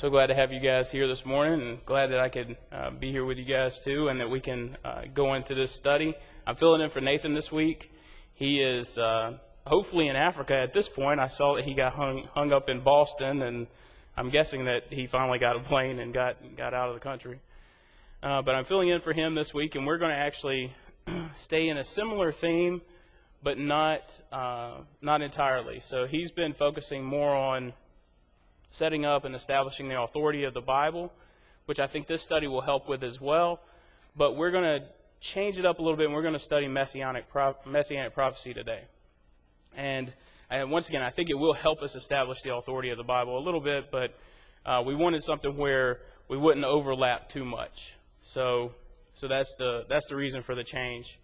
So glad to have you guys here this morning, and glad that I could be here with you guys too, and that we can go into this study. I'm filling in for Nathan this week. He is hopefully in Africa at this point. I saw that he got hung up in Boston, and I'm guessing that he finally got a plane and got out of the country. But I'm filling in for him this week, and we're going to actually stay in a similar theme, but not entirely. So he's been focusing more on setting up and establishing the authority of the Bible, which I think this study will help with as well. But we're going to change it up a little bit, and we're going to study messianic prophecy today. And once again, I think it will help us establish the authority of the Bible a little bit, but we wanted something where we wouldn't overlap too much. So that's the reason for the change.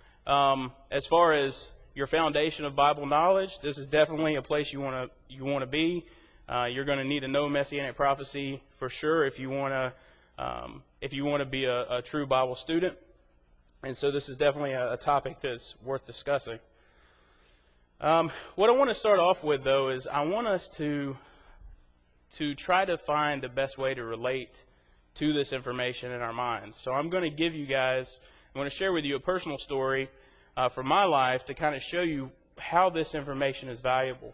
As far as your foundation of Bible knowledge, this is definitely a place you want to be. You're going to need to know Messianic prophecy for sure if you want to be a true Bible student. And so this is definitely a topic that's worth discussing. What I want to start off with, though, is I want us to try to find the best way to relate to this information in our minds. So I'm going to share with you a personal story from my life to kind of show you how this information is valuable.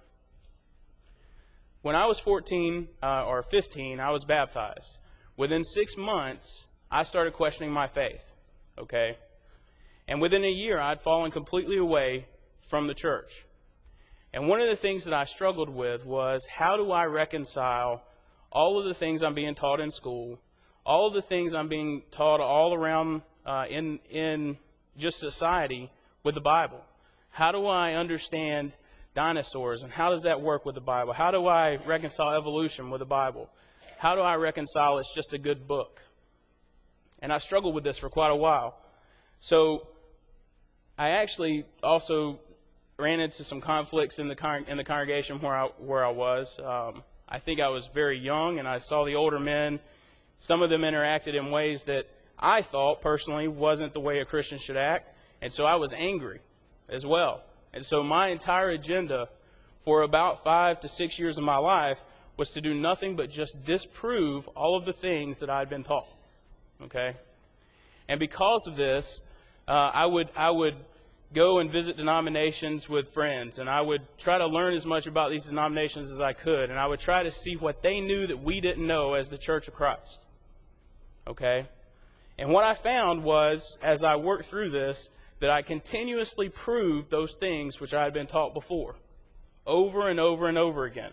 When I was 14 or 15, I was baptized. Within 6 months, I started questioning my faith, okay? And within a year, I'd fallen completely away from the church. And one of the things that I struggled with was, how do I reconcile all of the things I'm being taught in school, all of the things I'm being taught all around in just society with the Bible? How do I understand dinosaurs, and how does that work with the Bible? How do I reconcile evolution with the Bible? How do I reconcile it's just a good book? And I struggled with this for quite a while. So I actually also ran into some conflicts in the congregation where I was. I think I was very young, and I saw the older men. Some of them interacted in ways that I thought personally wasn't the way a Christian should act, and so I was angry as well. And so my entire agenda for about 5 to 6 years of my life was to do nothing but just disprove all of the things that I'd been taught. Okay? And because of this, I would go and visit denominations with friends, and I would try to learn as much about these denominations as I could, and I would try to see what they knew that we didn't know as the Church of Christ. Okay? And what I found was, as I worked through this, that I continuously proved those things which I had been taught before, over and over and over again.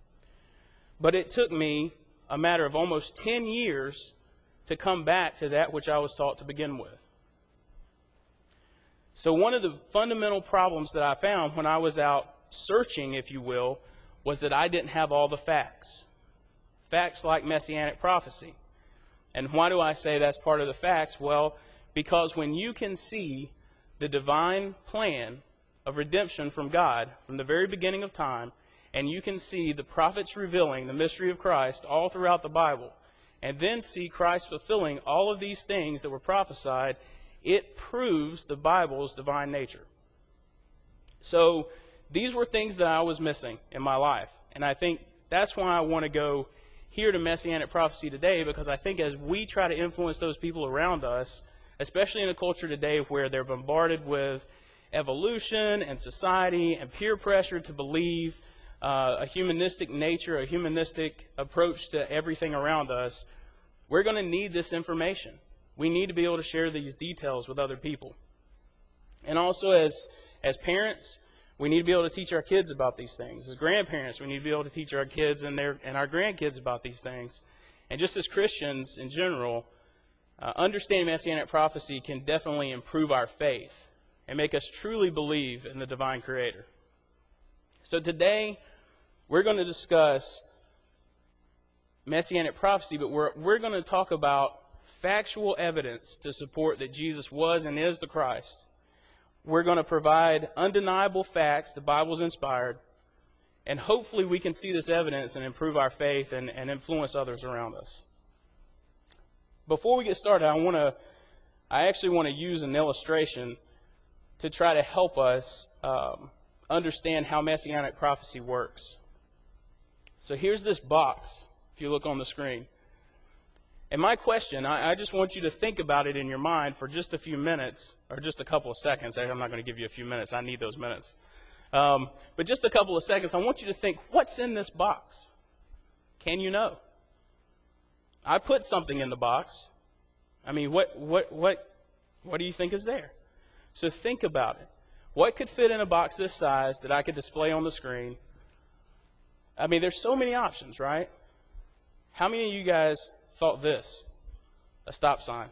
But it took me a matter of almost 10 years to come back to that which I was taught to begin with. So one of the fundamental problems that I found when I was out searching, if you will, was that I didn't have all the facts. Facts like Messianic prophecy. And why do I say that's part of the facts? Well, because when you can see the divine plan of redemption from God from the very beginning of time, and you can see the prophets revealing the mystery of Christ all throughout the Bible, and then see Christ fulfilling all of these things that were prophesied, it proves the Bible's divine nature. So these were things that I was missing in my life, and I think that's why I want to go here to Messianic prophecy today, because I think as we try to influence those people around us, especially in a culture today where they're bombarded with evolution and society and peer pressure to believe a humanistic nature, a humanistic approach to everything around us, we're going to need this information. We need to be able to share these details with other people. And also as parents, we need to be able to teach our kids about these things. As grandparents, we need to be able to teach our kids and our grandkids about these things. And just as Christians in general, understanding Messianic prophecy can definitely improve our faith and make us truly believe in the divine Creator. So today, we're going to discuss Messianic prophecy, but we're going to talk about factual evidence to support that Jesus was and is the Christ. We're going to provide undeniable facts, the Bible's inspired, and hopefully we can see this evidence and improve our faith and influence others around us. Before we get started, I actually want to use an illustration to try to help us understand how Messianic prophecy works. So here's this box if you look on the screen. And my question, I just want you to think about it in your mind for just a few minutes, or just a couple of seconds. I'm not going to give you a few minutes. I need those minutes. But just a couple of seconds, I want you to think, what's in this box? Can you know? I put something in the box. I mean, what do you think is there? So think about it. What could fit in a box this size that I could display on the screen? I mean, there's so many options, right? How many of you guys thought this? A stop sign.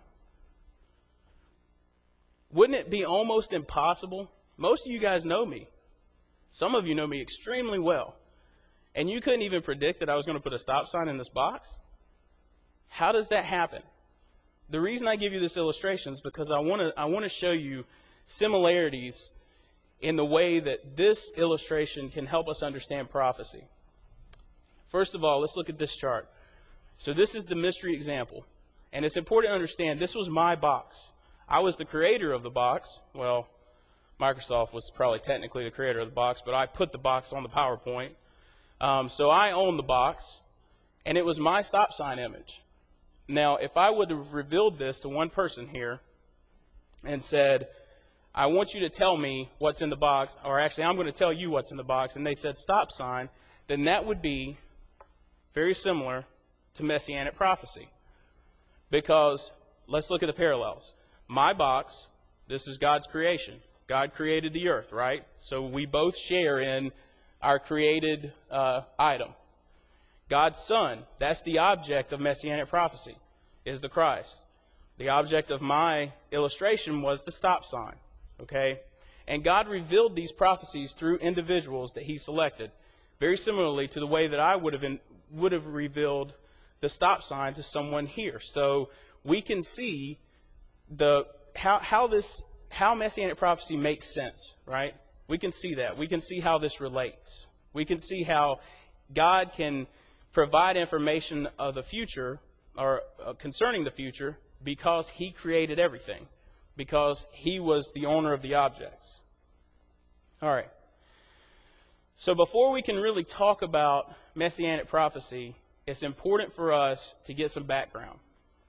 Wouldn't it be almost impossible? Most of you guys know me. Some of you know me extremely well. And you couldn't even predict that I was going to put a stop sign in this box? How does that happen? The reason I give you this illustration is because I want to show you similarities in the way that this illustration can help us understand prophecy. First of all, let's look at this chart. So this is the mystery example. And it's important to understand this was my box. I was the creator of the box. Well, Microsoft was probably technically the creator of the box, but I put the box on the PowerPoint. So I own the box, and it was my stop sign image. Now, if I would have revealed this to one person here and said, I want you to tell me what's in the box, or actually I'm going to tell you what's in the box, and they said stop sign, then that would be very similar to Messianic prophecy. Because let's look at the parallels. My box, this is God's creation. God created the earth, right? So we both share in our created item. God's Son, that's the object of Messianic prophecy, is the Christ. The object of my illustration was the stop sign, okay? And God revealed these prophecies through individuals that he selected, very similarly to the way that I would have revealed the stop sign to someone here. So we can see how Messianic prophecy makes sense, right? We can see that. We can see how this relates. We can see how God can provide information of the future, or concerning the future, because he created everything, because he was the owner of the objects. All right. So before we can really talk about Messianic prophecy, it's important for us to get some background.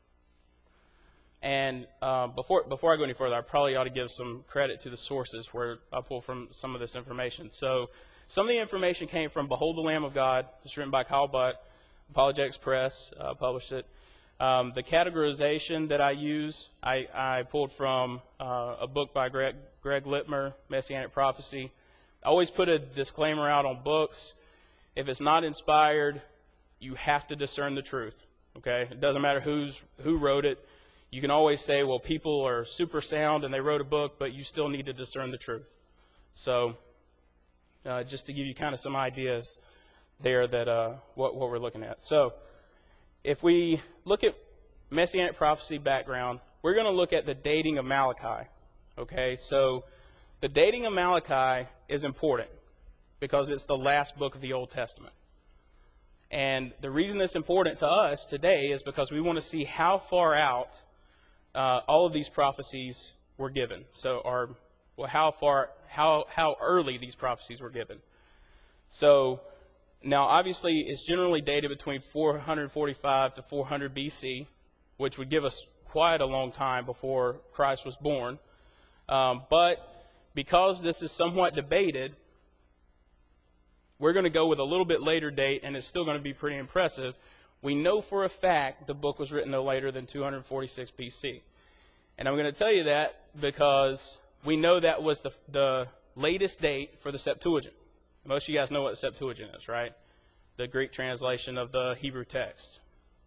And before I go any further, I probably ought to give some credit to the sources where I pull from some of this information. So some of the information came from Behold the Lamb of God. It's written by Kyle Butt. Apologetics Press published it. The categorization that I use, I pulled from a book by Greg Littmer, Messianic Prophecy. I always put a disclaimer out on books. If it's not inspired, you have to discern the truth. Okay? It doesn't matter who wrote it. You can always say, well, people are super sound and they wrote a book, but you still need to discern the truth. So just to give you kind of some ideas there that what we're looking at. So if we look at Messianic prophecy background, we're going to look at the dating of Malachi. Okay, so the dating of Malachi is important because it's the last book of the Old Testament. And the reason it's important to us today is because we want to see how far out all of these prophecies were given. So, how early these prophecies were given. So, now obviously it's generally dated between 445 to 400 BC, which would give us quite a long time before Christ was born. But because this is somewhat debated, we're going to go with a little bit later date, and it's still going to be pretty impressive. We know for a fact the book was written no later than 246 BC. And I'm going to tell you that because we know that was the latest date for the Septuagint. Most of you guys know what the Septuagint is, right? The Greek translation of the Hebrew text.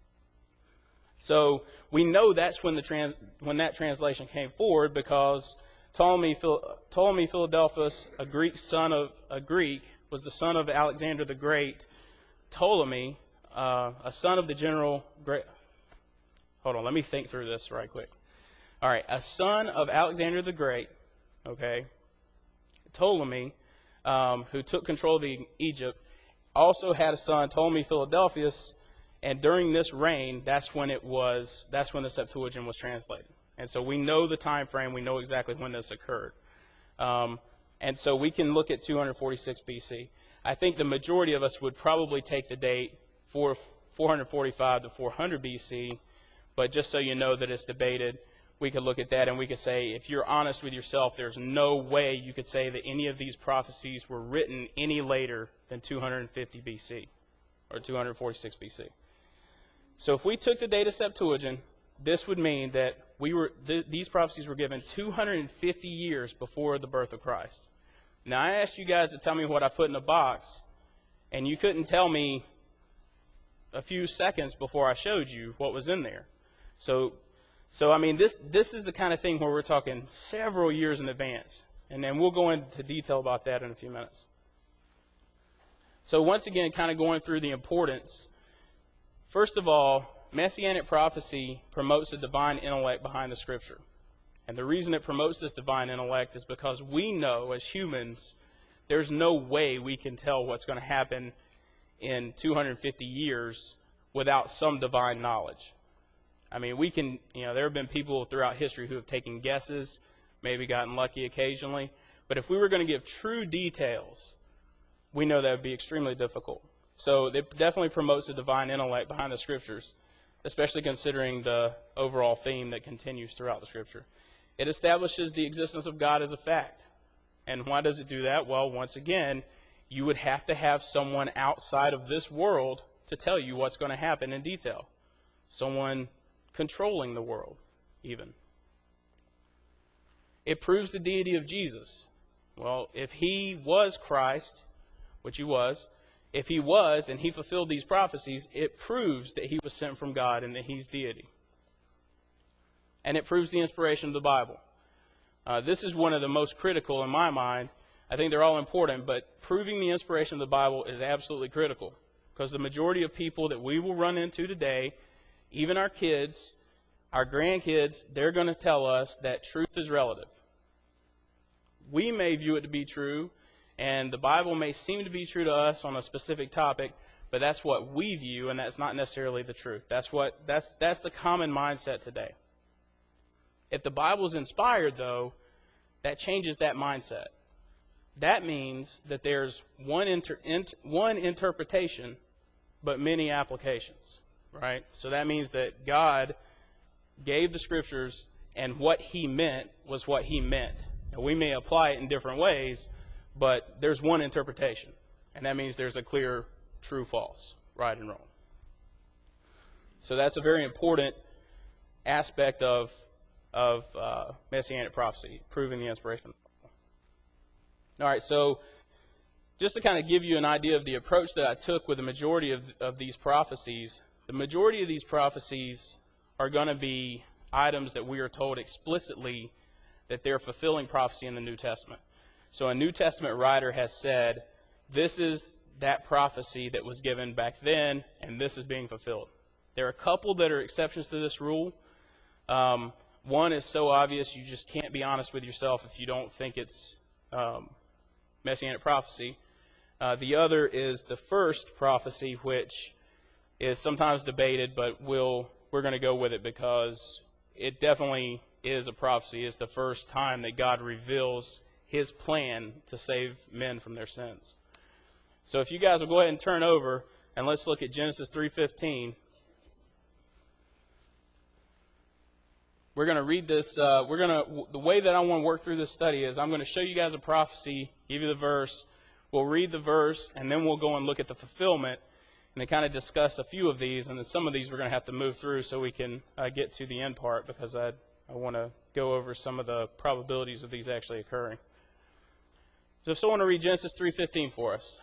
So we know that's when that translation came forward, because Ptolemy Philadelphus, a Greek, was the son of Alexander the Great. Ptolemy, a son of the general great. Hold on, let me think through this right quick. All right, a son of Alexander the Great, okay, Ptolemy, who took control of Egypt, also had a son, Ptolemy Philadelphus, and during this reign, that's when the Septuagint was translated. And so we know the time frame, we know exactly when this occurred. And so we can look at 246 BC. I think the majority of us would probably take the date 445 445 to 400 BC, but just so you know that it's debated, we could look at that and we could say, if you're honest with yourself, there's no way you could say that any of these prophecies were written any later than 250 BC or 246 BC. So if we took the date of Septuagint, this would mean that these prophecies were given 250 years before the birth of Christ. Now, I asked you guys to tell me what I put in the box, and you couldn't tell me a few seconds before I showed you what was in there. So I mean, this is the kind of thing where we're talking several years in advance. And then we'll go into detail about that in a few minutes. So once again, kind of going through the importance. First of all, Messianic prophecy promotes the divine intellect behind the Scripture. And the reason it promotes this divine intellect is because we know, as humans, there's no way we can tell what's going to happen in 250 years without some divine knowledge. I mean, we can, there have been people throughout history who have taken guesses, maybe gotten lucky occasionally. But if we were going to give true details, we know that would be extremely difficult. So it definitely promotes the divine intellect behind the Scriptures, especially considering the overall theme that continues throughout the Scripture. It establishes the existence of God as a fact. And why does it do that? Well, once again, you would have to have someone outside of this world to tell you what's going to happen in detail. Someone controlling the world, even. It proves the deity of Jesus. Well, if he was Christ, which he was, if he was and he fulfilled these prophecies, it proves that he was sent from God and that he's deity. And it proves the inspiration of the Bible. This is one of the most critical in my mind. I think they're all important, but proving the inspiration of the Bible is absolutely critical, because the majority of people that we will run into today, even our kids, our grandkids, they're going to tell us that truth is relative. We may view it to be true, and the Bible may seem to be true to us on a specific topic, but that's what we view, and that's not necessarily the truth. That's the common mindset today. If the Bible is inspired, though, that changes that mindset. That means that there's one interpretation, but many applications, right? So that means that God gave the Scriptures, and what he meant was what he meant. Now, we may apply it in different ways, but there's one interpretation, and that means there's a clear true, false, right and wrong. So that's a very important aspect of Messianic prophecy, proving the inspiration. All right, so just to kind of give you an idea of the approach that I took with the majority of these prophecies, the majority of these prophecies are going to be items that we are told explicitly that they're fulfilling prophecy in the New Testament. So a New Testament writer has said, this is that prophecy that was given back then, and this is being fulfilled. There are a couple that are exceptions to this rule. One is so obvious you just can't be honest with yourself if you don't think it's Messianic prophecy. The other is the first prophecy, which is sometimes debated, but we're going to go with it because it definitely is a prophecy. It's the first time that God reveals his plan to save men from their sins. So if you guys will go ahead and turn over, and let's look at Genesis 3:15. We're going to read this. The way that I want to work through this study is I'm going to show you guys a prophecy, give you the verse. We'll read the verse, and then we'll go and look at the fulfillment, and then kind of discuss a few of these. And then some of these we're going to have to move through so we can get to the end part, because I want to go over some of the probabilities of these actually occurring. So if someone want to read Genesis 3:15 for us.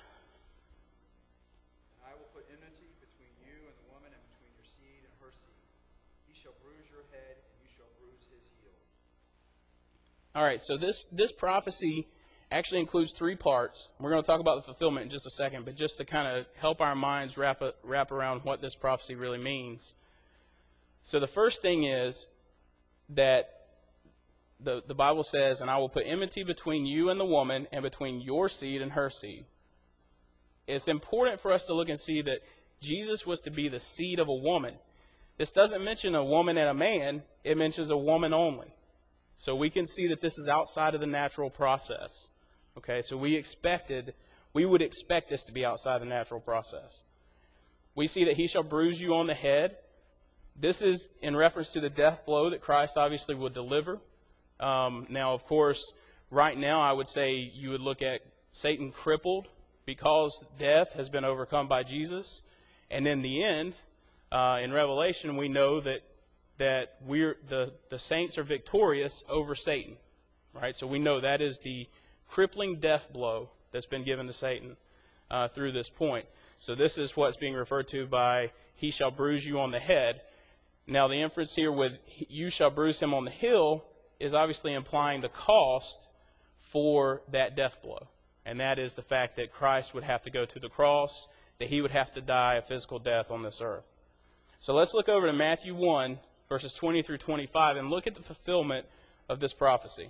I will put enmity between you and the woman, and between your seed and her seed. He shall bruise your head, and you shall bruise his heel. All right, so this prophecy actually includes three parts. We're going to talk about the fulfillment in just a second, but just to kind of help our minds wrap around what this prophecy really means. So the first thing is that the Bible says, and I will put enmity between you and the woman, and between your seed and her seed. It's important for us to look and see that Jesus was to be the seed of a woman. This doesn't mention a woman and a man. It mentions a woman only. So we can see that this is outside of the natural process. Okay, so we would expect this to be outside the natural process. we see that he shall bruise you on the head. This is in reference to the death blow that Christ obviously would deliver. Now, of course, right now I would say you would look at Satan crippled because death has been overcome by Jesus. And in the end, in Revelation, we know that the saints are victorious over Satan. Right? So we know that is the crippling death blow that's been given to Satan through this point. So this is what's being referred to by he shall bruise you on the head. Now the inference here with you shall bruise him on the heel is obviously implying the cost for that death blow. And that is the fact that Christ would have to go to the cross, that he would have to die a physical death on this earth. So let's look over to Matthew 1, verses 20 through 25, and look at the fulfillment of this prophecy.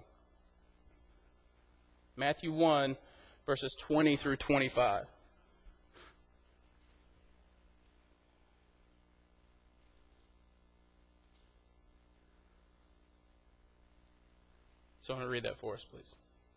Matthew 1, verses 20 through 25. So I'm going to read that for us, please.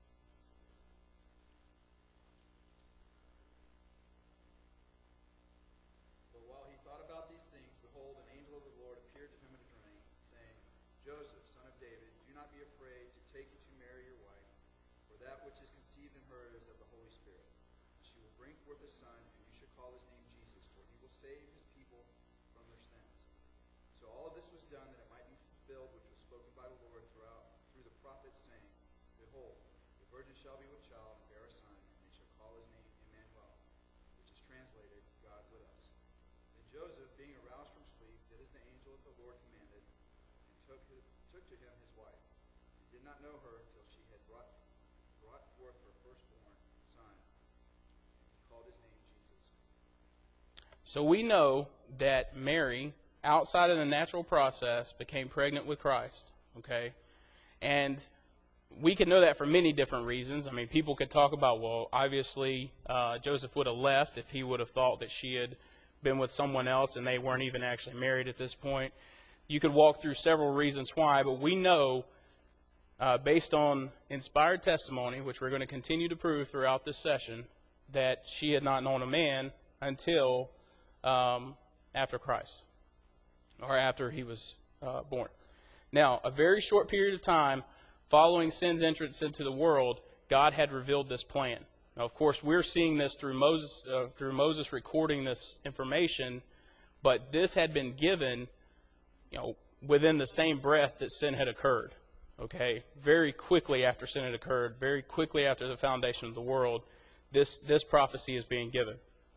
But while he thought about these things, behold, an angel of the Lord appeared to him in a dream, saying, Joseph, son of David, do not be afraid to take to Mary your wife, for that which is conceived in her is of the Holy Spirit. She will bring forth a son, and you shall call his name Jesus, for he will save his people from their sins. So all of this was done that it might be fulfilled, which was spoken by the Lord through the prophets, saying, Behold, the virgin shall be with child and bear a son, and they shall call his name Emmanuel, which is translated, God with us. Then Joseph, being aroused from sleep, did as the angel of the Lord commanded, and took to him his wife, and did not know her till she had brought forth her firstborn son, and he called his name Jesus. So we know that Mary, outside of the natural process, became pregnant with Christ. Okay? And we can know that for many different reasons. I mean, people could talk about, well, obviously Joseph would have left if he would have thought that she had been with someone else and they weren't even actually married at this point. You could walk through several reasons why, but we know, based on inspired testimony, which we're going to continue to prove throughout this session, that she had not known a man until after Christ, or after he was born. Now, a very short period of time following sin's entrance into the world, God had revealed this plan. Now, of course, we're seeing this through Moses recording this information, but this had been given, within the same breath that sin had occurred. Okay, very quickly after sin had occurred, very quickly after the foundation of the world, this prophecy is being given.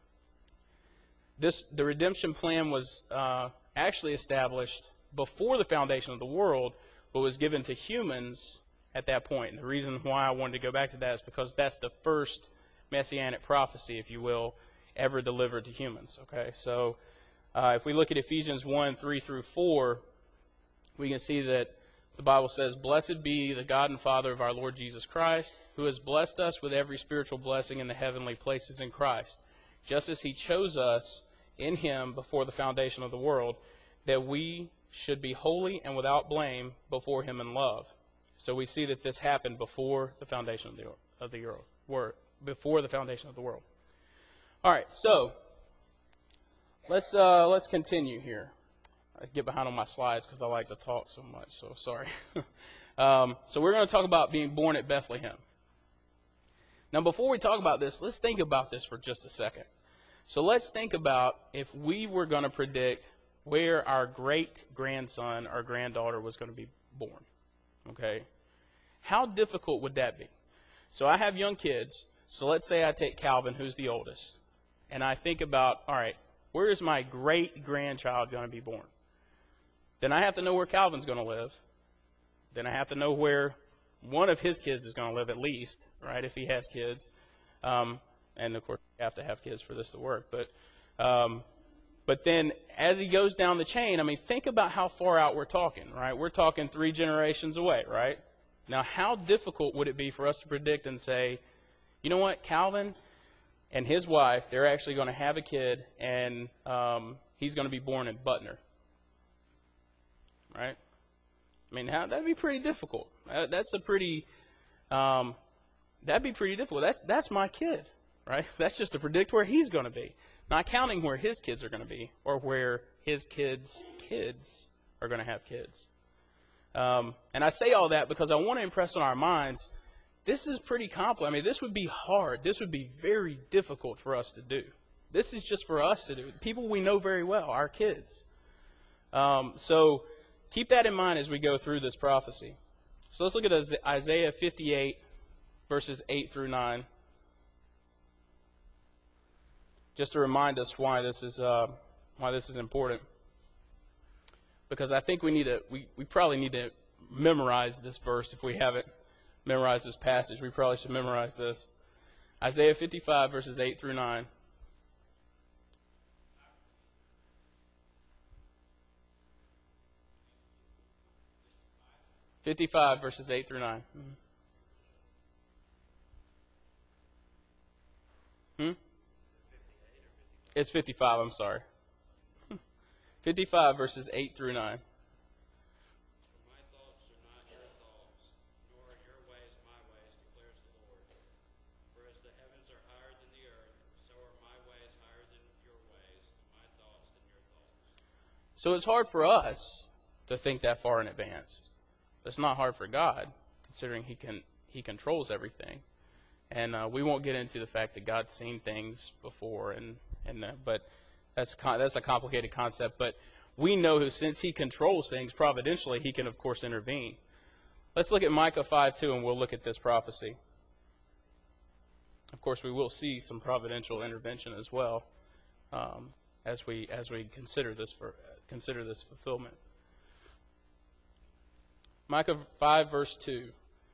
The redemption plan was actually established before the foundation of the world, but was given to humans at that point. And the reason why I wanted to go back to that is because that's the first messianic prophecy, if you will, ever delivered to humans. Okay, so if we look at Ephesians 1, 3 through 4, we can see that the Bible says, Blessed be the God and Father of our Lord Jesus Christ, who has blessed us with every spiritual blessing in the heavenly places in Christ, just as he chose us in him before the foundation of the world, that we should be holy and without blame before him in love. So we see that this happened before the foundation of the world, before the foundation of the world. All right, so let's continue here. I get behind on my slides because I like to talk so much, so sorry. So we're going to talk about being born at Bethlehem. Now, before we talk about this, let's think about this for just a second. So let's think about if we were going to predict where our great-grandson or granddaughter was going to be born. Okay? How difficult would that be? So I have young kids, so let's say I take Calvin, who's the oldest, and I think about, all right, where is my great-grandchild going to be born? Then I have to know where Calvin's going to live. Then I have to know where one of his kids is going to live at least, right, if he has kids. And, of course, you have to have kids for this to work. But then as he goes down the chain, I mean, think about how far out we're talking, right? We're talking 3 generations away, right? Now, how difficult would it be for us to predict and say, you know what, Calvin and his wife, they're actually going to have a kid, and he's going to be born in Butner, right? I mean, that'd be pretty difficult. That'd be pretty difficult. That's my kid, right? That's just to predict where he's going to be. not counting where his kids are going to be or where his kids' kids are going to have kids. And I say all that because I want to impress on our minds, this is pretty complex. I mean, this would be hard. This would be very difficult for us to do. This is just for us to do. People we know very well, our kids. So keep that in mind as we go through this prophecy. So let's look at Isaiah 58, verses 8 through 9. Just to remind us why this is important. Because I think we probably need to memorize this verse if we haven't memorized this passage. We probably should memorize this. Isaiah 55, verses 8 through 9. Verses 8 through 9. It's 55, I'm sorry. 55, verses 8 through 9. For my thoughts are not your thoughts, nor are your ways my ways, declares the Lord. For as the heavens are higher than the earth, so are my ways higher than your ways, and my thoughts than your thoughts. So it's hard for us to think that far in advance. It's not hard for God, considering He controls everything. And we won't get into the fact that God's seen things before, but that's a complicated concept. But we know who, since He controls things providentially, He can, of course, intervene. Let's look at Micah 5:2, and we'll look at this prophecy. Of course, we will see some providential intervention as well, as we consider this fulfillment. Micah 5, verse 2.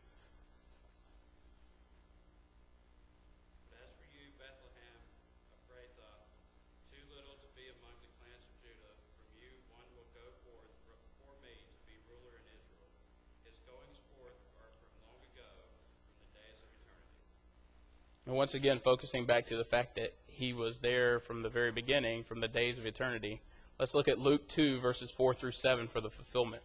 But as for you, Bethlehem, Ephrathah, too little to be among the clans of Judah, from you one will go forth for me to be ruler in Israel. His goings forth are from long ago, from the days of eternity. And once again, focusing back to the fact that He was there from the very beginning, from the days of eternity. Let's look at Luke 2, verses 4 through 7 for the fulfillment.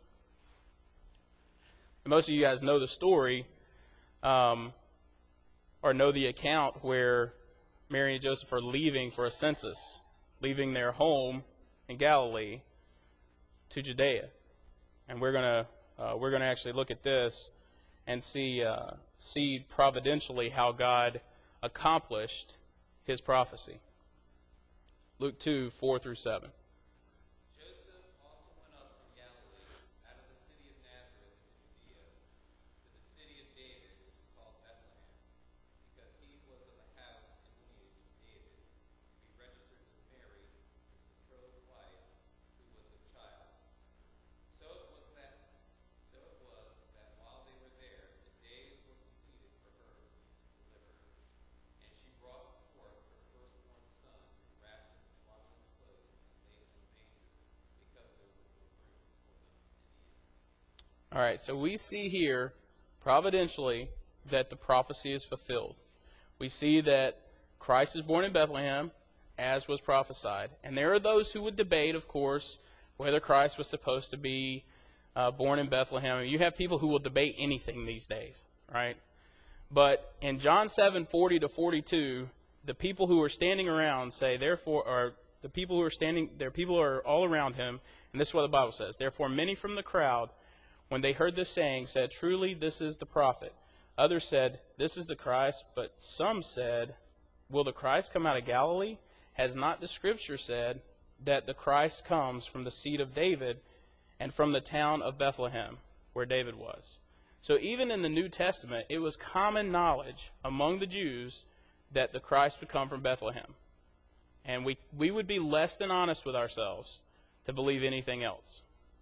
And most of you guys know the story, or know the account where Mary and Joseph are leaving for a census, leaving their home in Galilee to Judea. And we're gonna actually look at this and see providentially how God accomplished His prophecy. Luke 2, 4 through 7. Joseph also went up from Galilee, out of the city of Nazareth into Judea, to the city of David, which is called Bethlehem, because he was of the house and lineage of David, to be registered with Mary, his betrothed wife, who was with child. So it was that while they were there, the days were completed for her to be delivered. And she brought forth her firstborn son, and wrapped him in swaddling clothes, and laid him in a manger, because there was no room for them in the inn. All right, so we see here, providentially, that the prophecy is fulfilled. We see that Christ is born in Bethlehem, as was prophesied. And there are those who would debate, of course, whether Christ was supposed to be born in Bethlehem. And you have people who will debate anything these days, right? But in John 7:40 to 42, the people who are standing around say, therefore, or the people who are standing, their people are all around him, and this is what the Bible says. Therefore, many from the crowd, when they heard this saying, said, truly, this is the prophet. Others said, this is the Christ. But some said, will the Christ come out of Galilee? Has not the Scripture said that the Christ comes from the seed of David and from the town of Bethlehem, where David was? So even in the New Testament, it was common knowledge among the Jews that the Christ would come from Bethlehem. And we would be less than honest with ourselves to believe anything else.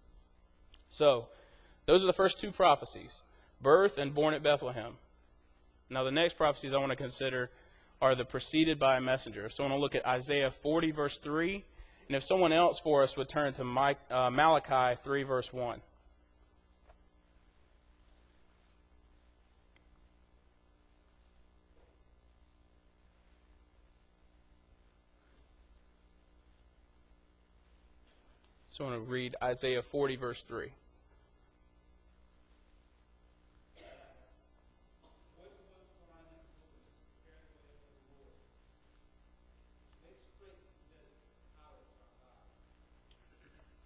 So, those are the first two prophecies, birth and born at Bethlehem. Now the next prophecies I want to consider are the preceded by a messenger. So I want to look at Isaiah 40, verse 3. And if someone else for us would turn to Malachi 3, verse 1. So I want to read Isaiah 40, verse 3.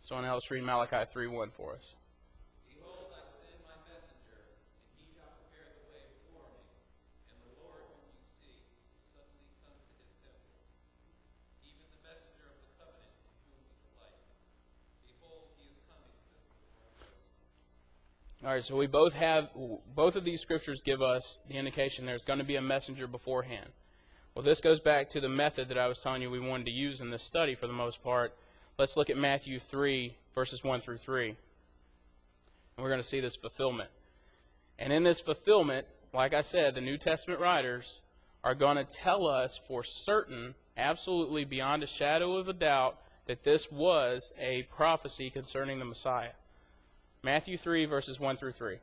Someone else read Malachi 3:1 for us. Behold, I send my messenger, and he shall prepare the way before me. And the Lord whom you seek will suddenly come to his temple, even the messenger of the covenant in whom you delight. Behold, he is coming, says the Lord of hosts. All right, so we both of these scriptures give us the indication there's going to be a messenger beforehand. Well, this goes back to the method that I was telling you we wanted to use in this study for the most part. Let's look at Matthew 3, verses 1 through 3. And we're going to see this fulfillment. And in this fulfillment, like I said, the New Testament writers are going to tell us for certain, absolutely beyond a shadow of a doubt, that this was a prophecy concerning the Messiah. Matthew 3, verses 1 through 3.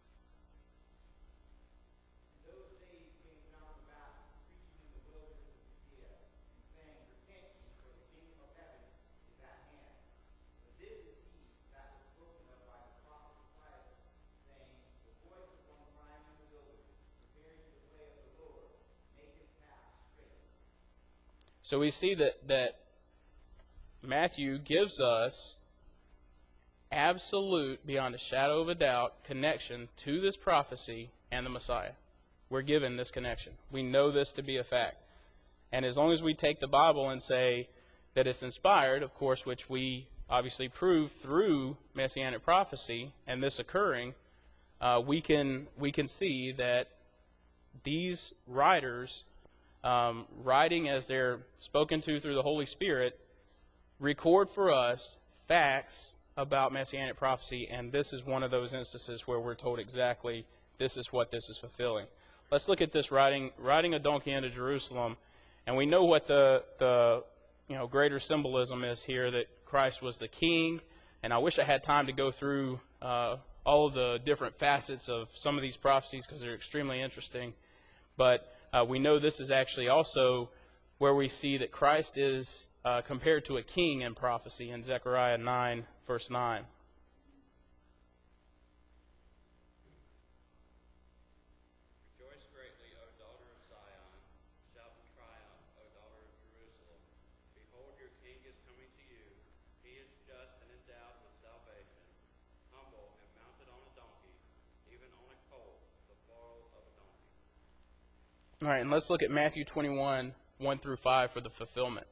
So we see that Matthew gives us absolute, beyond a shadow of a doubt, connection to this prophecy and the Messiah. We're given this connection. We know this to be a fact. And as long as we take the Bible and say that it's inspired, of course, which we obviously prove through Messianic prophecy and this occurring, we can see that these writers, writing as they're spoken to through the Holy Spirit, record for us facts about Messianic prophecy, and this is one of those instances where we're told exactly this is what this is fulfilling. Let's look at this riding a donkey into Jerusalem, and we know what the greater symbolism is here, that Christ was the king. And I wish I had time to go through all of the different facets of some of these prophecies because they're extremely interesting. But we know this is actually also where we see that Christ is compared to a king in prophecy in Zechariah 9, verse 9. Rejoice greatly, O daughter of Zion. Shout in triumph, O daughter of Jerusalem. Behold, your king is coming to you. He is just and endowed with salvation, humble and mounted on a donkey, even on a colt, the foal of a donkey. All right, and let's look at Matthew 21, 1 through 5 for the fulfillment.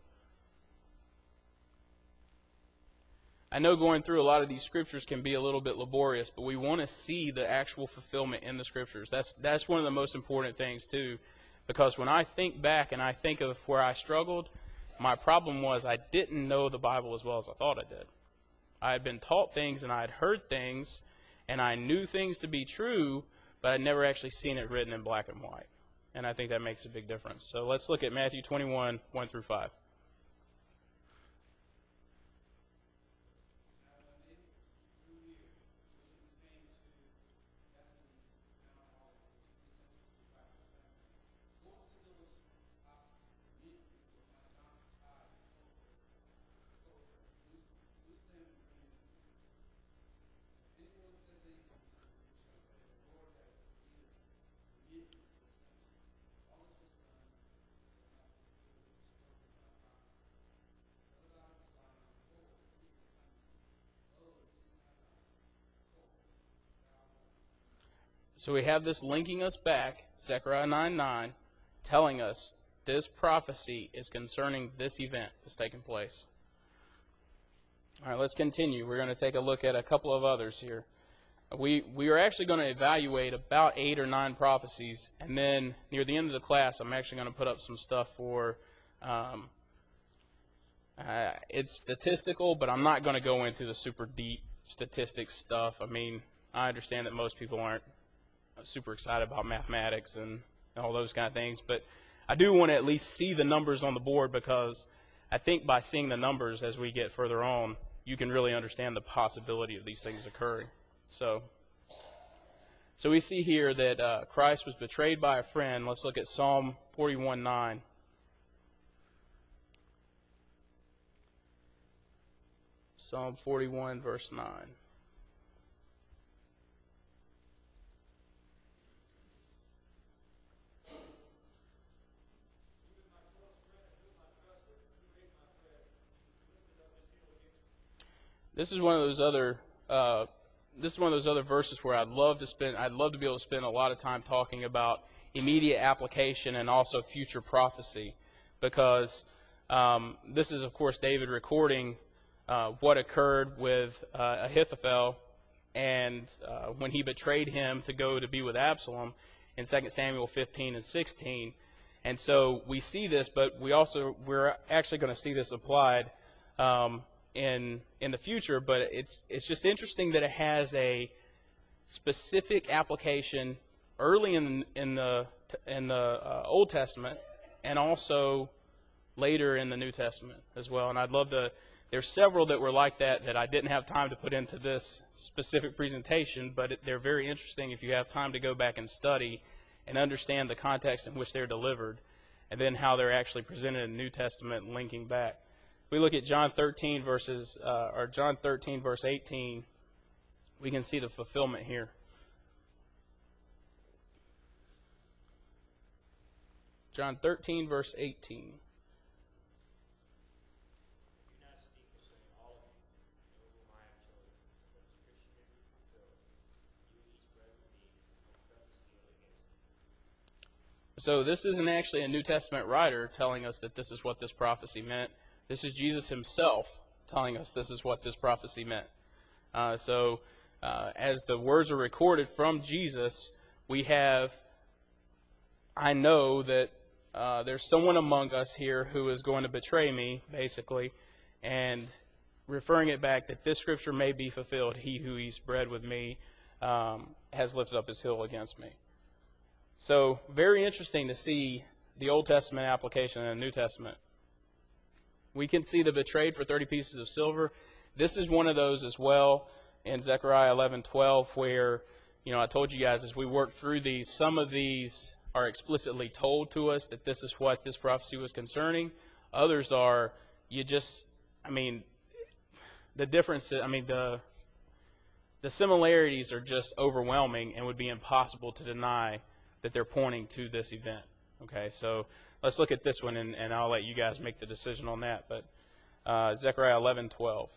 I know going through a lot of these scriptures can be a little bit laborious, but we want to see the actual fulfillment in the scriptures. That's one of the most important things, too, because when I think back and I think of where I struggled, my problem was I didn't know the Bible as well as I thought I did. I had been taught things and I had heard things, and I knew things to be true, but I'd never actually seen it written in black and white. And I think that makes a big difference. So let's look at Matthew 21, 1 through 5. So we have this linking us back, Zechariah 9:9, telling us this prophecy is concerning this event that's taking place. All right, let's continue. We're going to take a look at a couple of others here. We are actually going to evaluate about 8 or 9 prophecies, and then near the end of the class, I'm actually going to put up some stuff for, it's statistical, but I'm not going to go into the super deep statistics stuff. I mean, I understand that most people aren't super excited about mathematics and all those kind of things, but I do want to at least see the numbers on the board, because I think by seeing the numbers as we get further on, you can really understand the possibility of these things occurring. So we see here that Christ was betrayed by a friend. Let's look at Psalm 41:9. Psalm 41, verse 9. This is one of those other verses where I'd love to be able to spend a lot of time talking about immediate application and also future prophecy, because this is, of course, David recording what occurred with Ahithophel and when he betrayed him to go to be with Absalom in 2 Samuel 15 and 16. And so we see this, but we're actually going to see this applied in the future. But it's just interesting that it has a specific application early in the Old Testament and also later in the New Testament as well. And I'd love to. There's several that were like that I didn't have time to put into this specific presentation, but they're very interesting if you have time to go back and study and understand the context in which they're delivered, and then how they're actually presented in the New Testament and linking back. If we look at John 13 verse 18, we can see the fulfillment here. John 13 verse 18. So this isn't actually a New Testament writer telling us that this is what this prophecy meant. This is Jesus himself telling us this is what this prophecy meant. As the words are recorded from Jesus, we have, I know that there's someone among us here who is going to betray me, basically, and referring it back that this scripture may be fulfilled. He who eats bread with me has lifted up his heel against me. So, very interesting to see the Old Testament application in the New Testament. We can see the betrayed for 30 pieces of silver. This is one of those as well in Zechariah 11:12, where, I told you guys as we work through these, some of these are explicitly told to us that this is what this prophecy was concerning. Others are, the difference, the similarities are just overwhelming and would be impossible to deny that they're pointing to this event. Okay, so let's look at this one, and I'll let you guys make the decision on that. But Zechariah 11:12.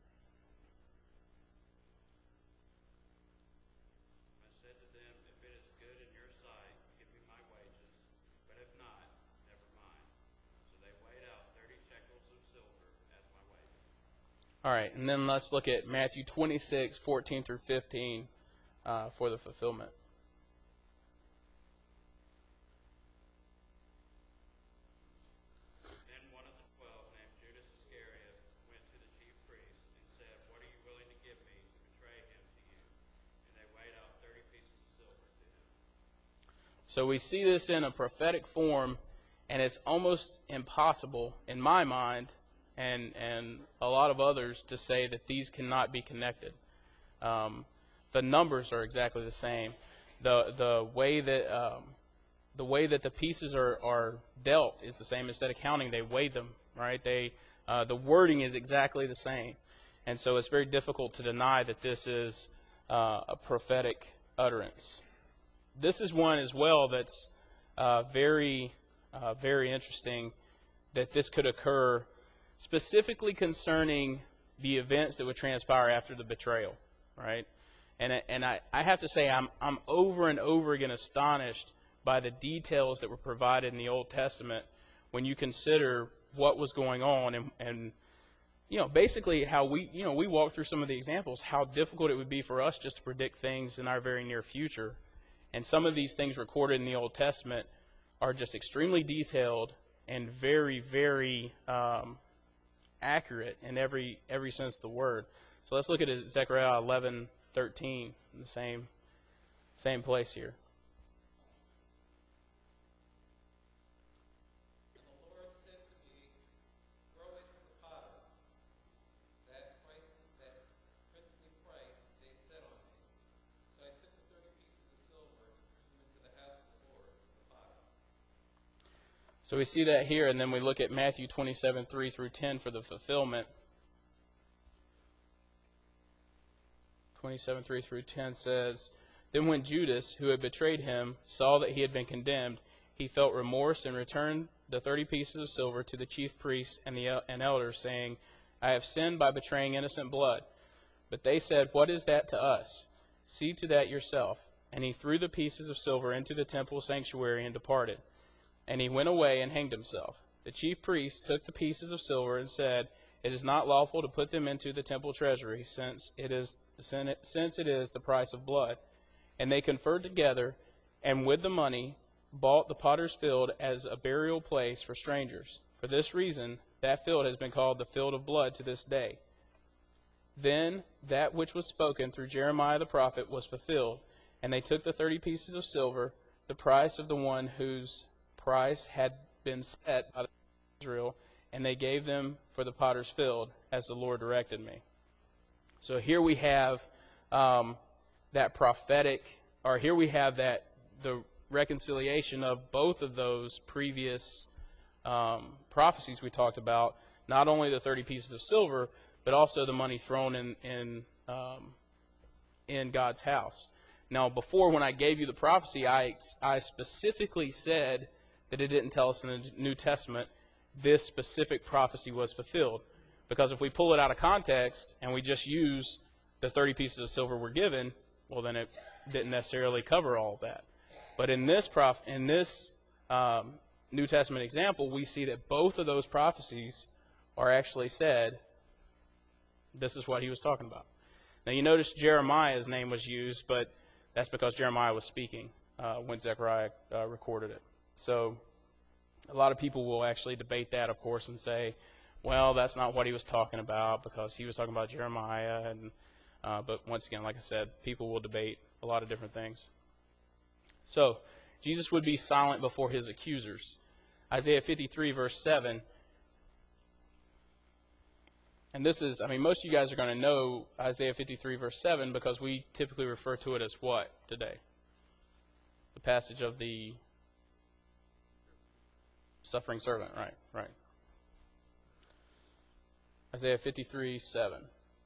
I said to them, if it is good in your sight, give me my wages, but if not, never mind. So they weighed out 30 shekels of silver as my wages. All right, and then let's look at Matthew 26:14 through 15 for the fulfillment. So we see this in a prophetic form, and it's almost impossible, in my mind, and a lot of others, to say that these cannot be connected. The numbers are exactly the same. The way that the pieces are dealt is the same. Instead of counting, they weigh them. Right? The wording is exactly the same, and so it's very difficult to deny that this is a prophetic utterance. This is one as well that's very interesting, that this could occur specifically concerning the events that would transpire after the betrayal, right? And I have to say I'm over and over again astonished by the details that were provided in the Old Testament when you consider what was going on and basically how we walk through some of the examples, how difficult it would be for us just to predict things in our very near future. And some of these things recorded in the Old Testament are just extremely detailed and very, very accurate in every sense of the word. So let's look at Zechariah 11:13, in the same place here. So we see that here, and then we look at Matthew 27:3 through 10 for the fulfillment. 27:3 through 10 says, Then when Judas, who had betrayed him, saw that he had been condemned, he felt remorse and returned the 30 pieces of silver to the chief priests and elders, saying, I have sinned by betraying innocent blood. But they said, "What is that to us? See to that yourself." And he threw the pieces of silver into the temple sanctuary and departed. And he went away and hanged himself. The chief priests took the pieces of silver and said, "It is not lawful to put them into the temple treasury, since it is the price of blood." And they conferred together, and with the money bought the potter's field as a burial place for strangers. For this reason, that field has been called the field of blood to this day. Then that which was spoken through Jeremiah the prophet was fulfilled, and they took the 30 pieces of silver, the price of the one whose price had been set by the Israel, and they gave them for the potter's field, as the Lord directed me. So here we have that prophetic, or here we have that the reconciliation of both of those previous prophecies we talked about. Not only the 30 pieces of silver, but also the money thrown in God's house. Now, before, when I gave you the prophecy, I specifically said that it didn't tell us in the New Testament this specific prophecy was fulfilled. Because if we pull it out of context and we just use the 30 pieces of silver we're given, well, then it didn't necessarily cover all of that. But in this New Testament example, we see that both of those prophecies are actually said, this is what he was talking about. Now, you notice Jeremiah's name was used, but that's because Jeremiah was speaking when Zechariah recorded it. So a lot of people will actually debate that, of course, and say, well, that's not what he was talking about, because he was talking about Jeremiah. But once again, like I said, people will debate a lot of different things. So Jesus would be silent before his accusers. Isaiah 53, verse 7. And this is, most of you guys are going to know Isaiah 53, verse 7, because we typically refer to it as what today? The passage of the suffering servant, right. Isaiah 53, 7.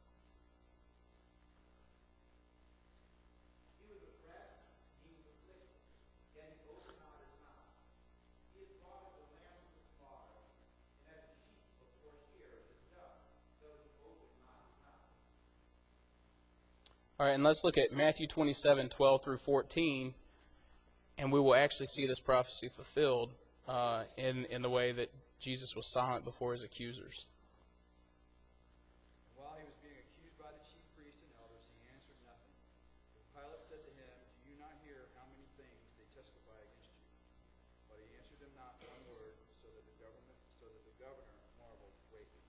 All right, and let's look at Matthew 27, 12 through 14, and we will actually see this prophecy fulfilled in the way that Jesus was silent before his accusers. And while he was being accused by the chief priests and elders, he answered nothing. But Pilate said to him, "Do you not hear how many things they testify against you?" But he answered them not one word, so that the governor marveled greatly.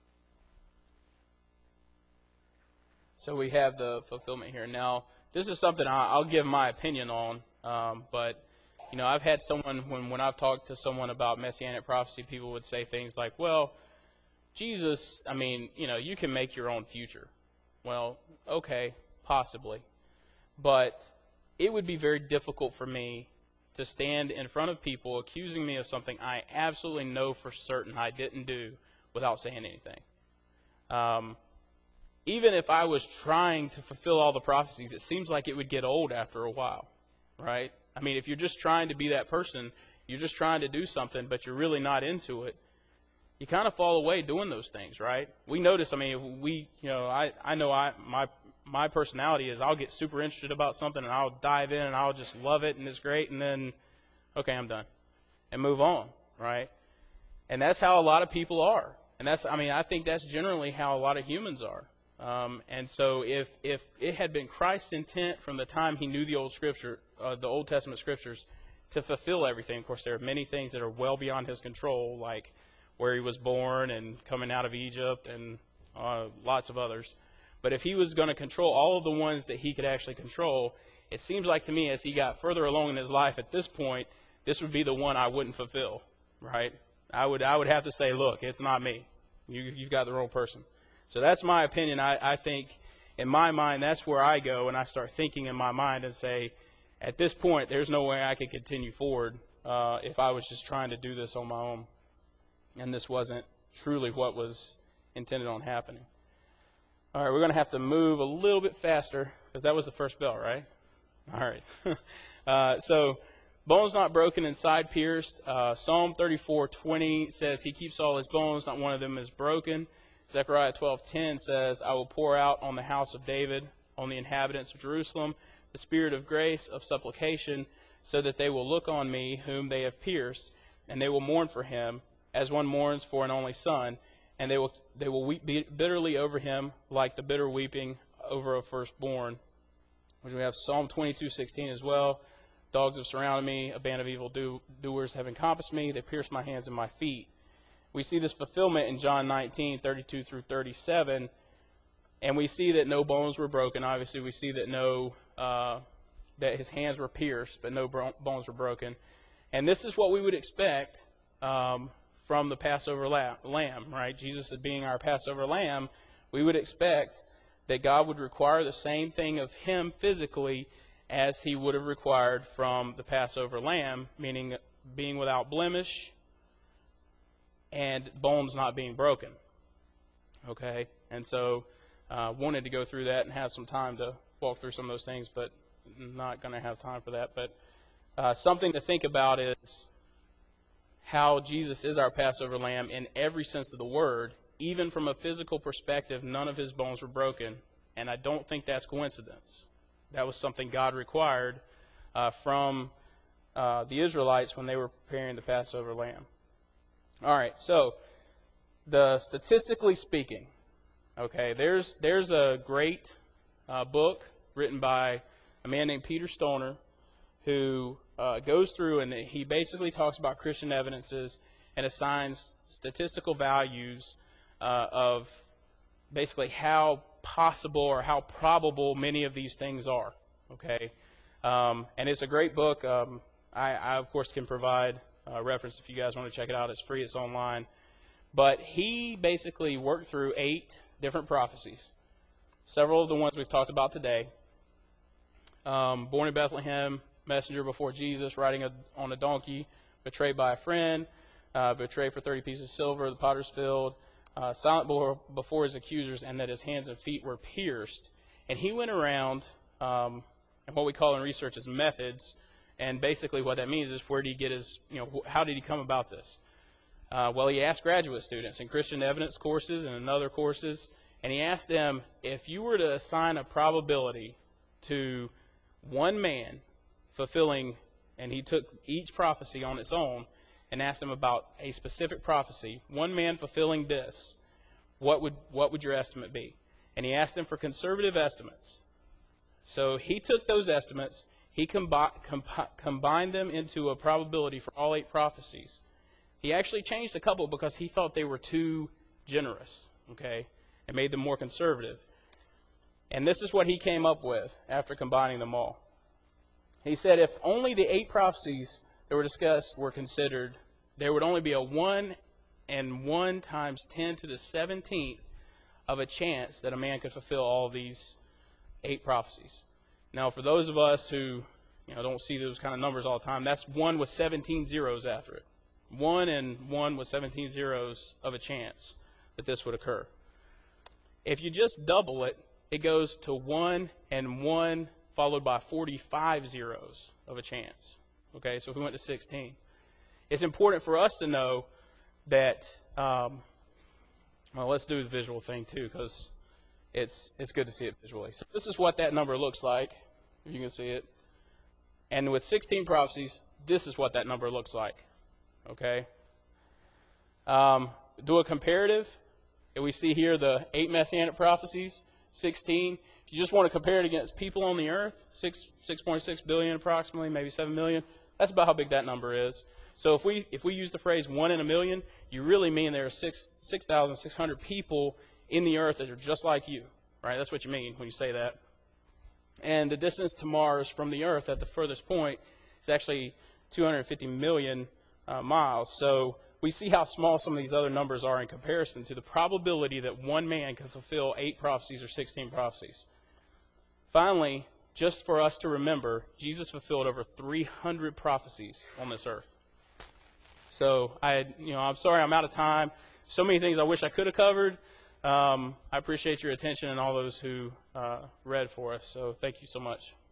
So we have the fulfillment here. Now, this is something I'll give my opinion on, but I've had someone, when I've talked to someone about Messianic prophecy, people would say things like, well, Jesus, you can make your own future. Well, okay, possibly. But it would be very difficult for me to stand in front of people accusing me of something I absolutely know for certain I didn't do without saying anything. Even if I was trying to fulfill all the prophecies, it seems like it would get old after a while, right? If you're just trying to be that person, you're just trying to do something, but you're really not into it, you kind of fall away doing those things, right? We notice, my personality is I'll get super interested about something and I'll dive in and I'll just love it and it's great, and then, okay, I'm done, and move on, right? And that's how a lot of people are. And I think that's generally how a lot of humans are. And so if it had been Christ's intent from the time he knew the Old Testament scriptures to fulfill everything, of course there are many things that are well beyond his control, like where he was born and coming out of Egypt and lots of others. But if he was going to control all of the ones that he could actually control, it seems like to me as he got further along in his life at this point, this would be the one I wouldn't fulfill, right? I would have to say, look, it's not me. You've got the wrong person. So that's my opinion. I think, in my mind, that's where I go, and I start thinking in my mind and say, at this point, there's no way I can continue forward if I was just trying to do this on my own, and this wasn't truly what was intended on happening. All right, we're going to have to move a little bit faster, because that was the first bell, right? All right. So, bones not broken and side pierced. Psalm 34:20 says, he keeps all his bones, not one of them is broken. Zechariah 12:10 says, I will pour out on the house of David, on the inhabitants of Jerusalem, the spirit of grace, of supplication, so that they will look on me whom they have pierced, and they will mourn for him, as one mourns for an only son, and they will weep bitterly over him, like the bitter weeping over a firstborn. Which we have Psalm 22:16 as well. Dogs have surrounded me, a band of evil doers have encompassed me, they pierced my hands and my feet. We see this fulfillment in John 19:32 through 37, and we see that no bones were broken. Obviously, we see that that his hands were pierced, but no bones were broken. And this is what we would expect from the Passover lamb, right? Jesus being our Passover lamb, we would expect that God would require the same thing of him physically as he would have required from the Passover lamb, meaning being without blemish and bones not being broken. Okay? And so wanted to go through that and have some time to walk through some of those things, but not going to have time for that. But something to think about is how Jesus is our Passover lamb in every sense of the word. Even from a physical perspective, none of his bones were broken, and I don't think that's coincidence. That was something God required from the Israelites when they were preparing the Passover lamb. All right, so statistically speaking, okay, there's a great book written by a man named Peter Stoner who goes through and he basically talks about Christian evidences and assigns statistical values of basically how possible or how probable many of these things are. Okay, and it's a great book. I of course can provide a reference if you guys want to check it out. It's free. It's online. But he basically worked through 8 different prophecies. Several of the ones we've talked about today. Born in Bethlehem, messenger before Jesus, riding on a donkey, betrayed by a friend, betrayed for 30 pieces of silver, the potter's field, silent before his accusers, and that his hands and feet were pierced. And he went around, and what we call in research is methods, and basically what that means is where did he get his, how did he come about this? Well, he asked graduate students in Christian evidence courses and in other courses, and he asked them, if you were to assign a probability to one man fulfilling, and he took each prophecy on its own and asked them about a specific prophecy, one man fulfilling this, what would your estimate be? And he asked them for conservative estimates. So he took those estimates, he combined them into a probability for all 8 prophecies. He actually changed a couple because he thought they were too generous, okay, and made them more conservative. And this is what he came up with after combining them all. He said if only the 8 prophecies that were discussed were considered, there would only be a 1 and 1 times 10 to the 17th of a chance that a man could fulfill all these 8 prophecies. Now, for those of us who don't see those kind of numbers all the time, that's 1 with 17 zeros after it. 1 and 1 with 17 zeros of a chance that this would occur. If you just double it, it goes to 1 and 1 followed by 45 zeros of a chance. Okay, so if we went to 16. It's important for us to know that, well, let's do the visual thing too, because it's good to see it visually. So this is what that number looks like, if you can see it. And with 16 prophecies, this is what that number looks like. Okay? Do a comparative. We see here the 8 messianic prophecies, 16. If you just want to compare it against people on the earth, 6.6 billion approximately, maybe 7 million, that's about how big that number is. So if we use the phrase 1 in a million, you really mean there are 6,600 people in the earth that are just like you, right? That's what you mean when you say that. And the distance to Mars from the earth at the furthest point is actually 250 million miles. So we see how small some of these other numbers are in comparison to the probability that one man can fulfill 8 prophecies or 16 prophecies. Finally, just for us to remember, Jesus fulfilled over 300 prophecies on this earth. So I'm sorry I'm out of time. So many things I wish I could have covered. I appreciate your attention and all those who read for us. So thank you so much.